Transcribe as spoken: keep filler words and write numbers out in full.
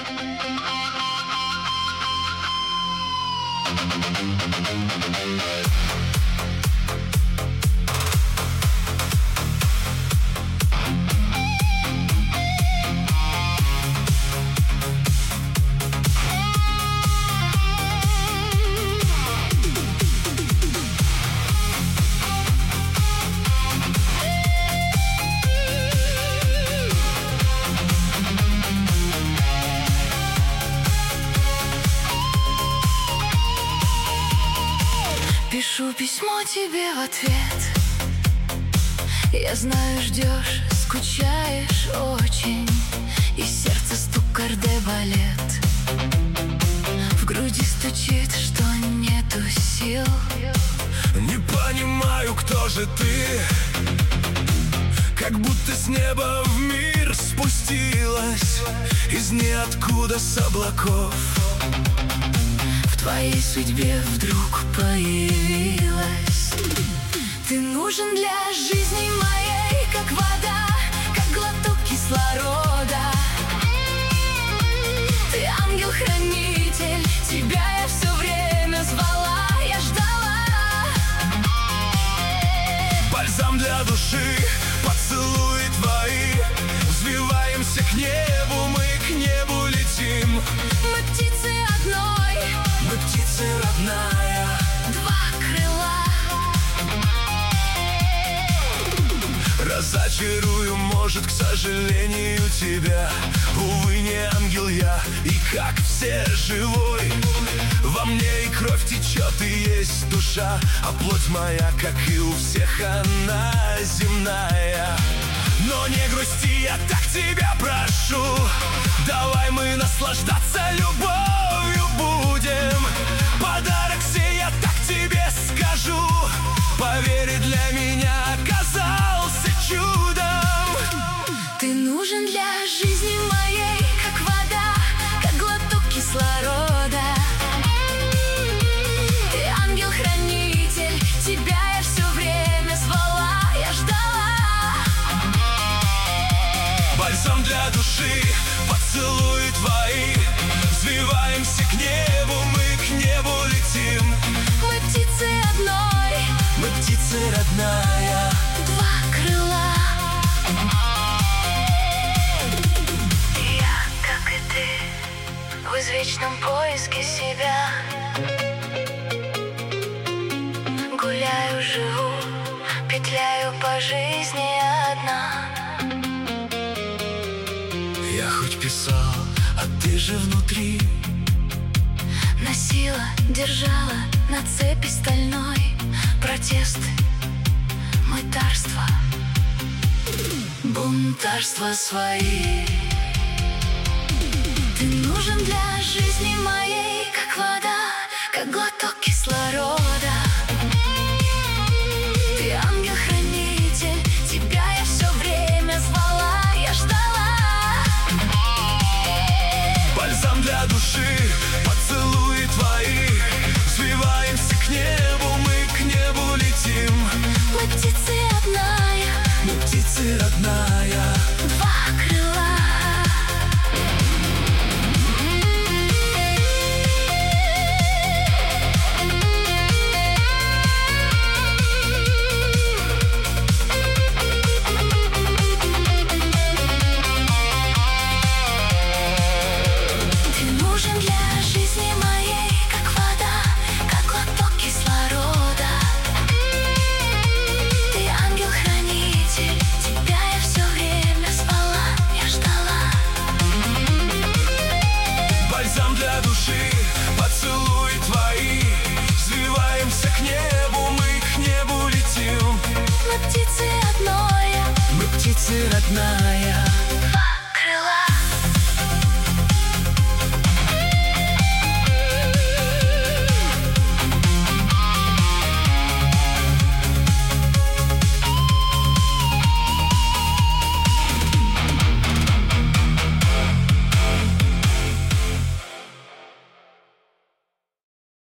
Пишу письмо тебе в ответ. Я знаю, ждешь, скучаешь очень, и сердце стук кардебалет. В груди стучит, что нету сил. Не понимаю, кто же ты, как будто с неба в мир спустилась из ниоткуда, с облаков. В твоей судьбе вдруг появилась. Ты нужен для жизни моей, как вода, как глоток кислорода. Ты ангел-хранитель, тебя я все время звала, я ждала. Бальзам для души, поцелуи твои, взвиваемся к небу, мы к небу летим. Мы птицы одной, мы птицы родная, два крыла. Разочарую, может, к сожалению, тебя. Увы, не ангел я, и как все живой. Во мне и кровь течет, и есть душа, а плоть моя, как и у всех, она земная. Но не грусти, я так тебя прошу, давай мы наслаждаться любовью будем. Подарок сей я так тебе скажу, поверь, для меня оказался чудом. Ты нужен для жизни моей, как вода, как глоток кислорода. Ты ангел-хранитель, тебя я все время звала, я ждала. Бальзам для души, поцелуи твои, взвиваемся к небу, мы к небу летим. Мы птицы одной, мы птицы родная, два крыла. Я, как и ты, в извечном поиске себя. Гуляю, живу, петляю по жизни одна. Я хоть писал, а ты же внутри. Носила, держала на цепи стальной. Протесты, мытарство, бунтарство свои. Ты нужен для жизни моей, как вода, как глоток кислорода. Ты ангел-хранитель, тебя я все время звала, я ждала. Бальзам для души, поцелуи твои, взвиваемся к небу, мы к небу летим. Мы птицы одная, мы птицы родная, два крыла. поцелуи твои, взвиваемся к небу, мы к небу летим. Мы птицы одной, мы птицы родная.